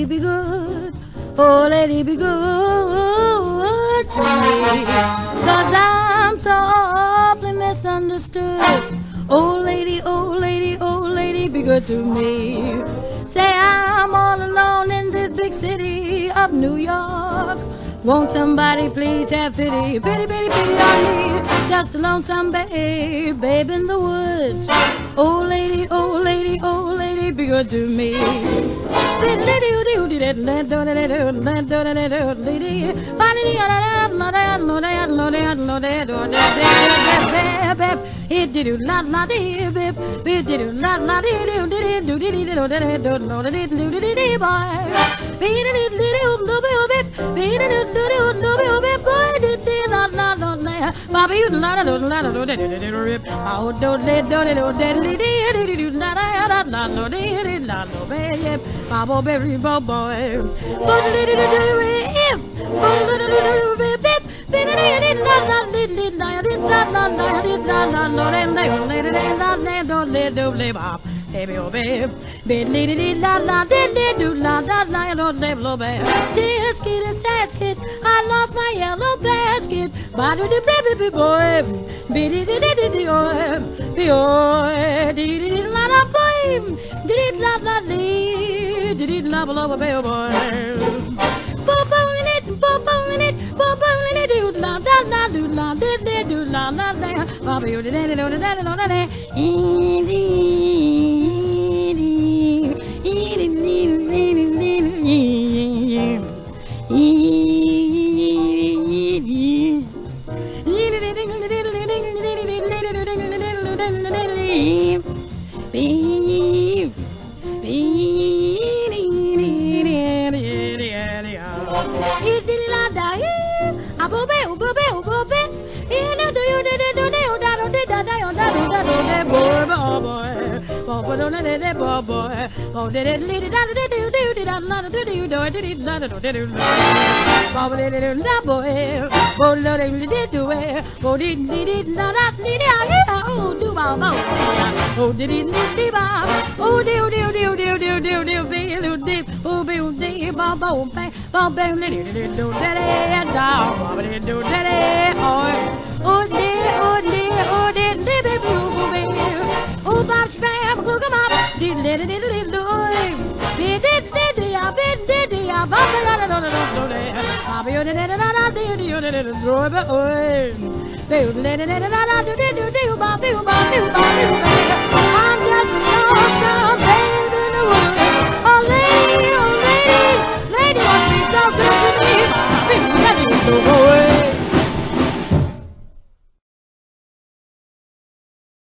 lady, be good. Oh, lady, be good to me. 'Cause I'm so awfully misunderstood. Oh, lady, oh, lady, oh, lady, be good to me. Say I'm all alone in this big city of New York. Won't somebody please have pity, pity, pity, pity on me? Just a lonesome babe in the woods. Oh, lady, oh, lady, oh, lady, be good to me. Tisket, I lost my yellow basket. Baby boy,